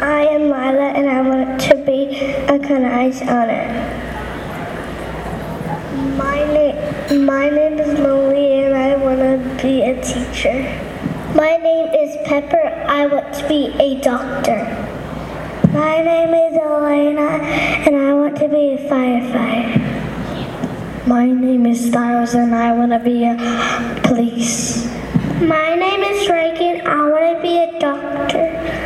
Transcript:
I am Lila and I want to be a Kanais on it. My name is Malia and I want to be a teacher. My name is Pepper. I want to be a doctor. My name is Elena and I want to be a firefighter. My name is Styles and I want to be a police. My name is Reagan. I want to be a doctor.